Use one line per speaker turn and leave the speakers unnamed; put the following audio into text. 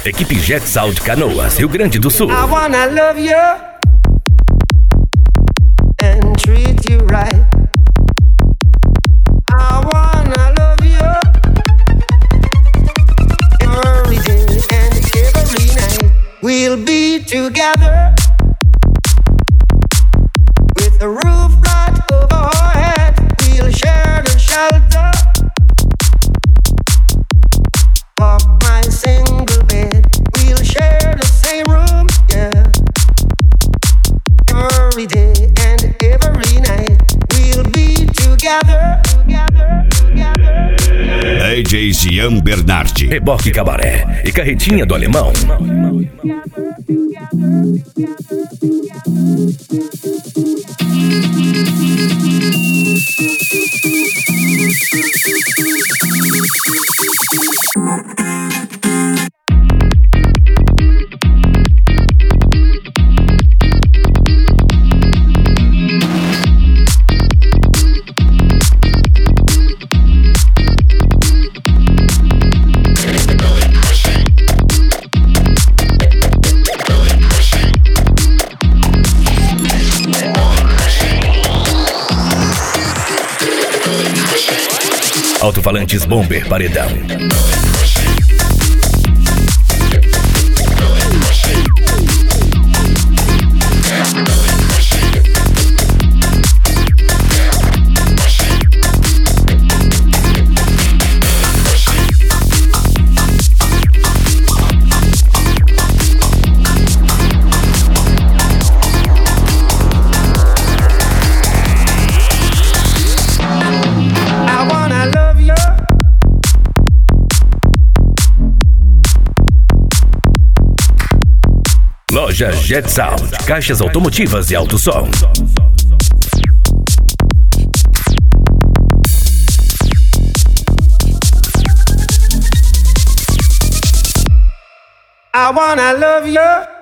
Equipe Jet Sound Canoas, Rio Grande do Sul.
I wanna love you and treat you right. I wanna love you every day and every night. We'll be together with the roof right over our head. We'll share the shelter of my single bed. We'll share the same room, yeah. Every day and every night. We'll be together, together, together.
DJ Gian Bernardi.
Reboque Cabaré e Carretinha do Alemão. Alto-falantes Bomber Paredão. Loja Jet Sound, caixas automotivas e alto som.
I wanna love you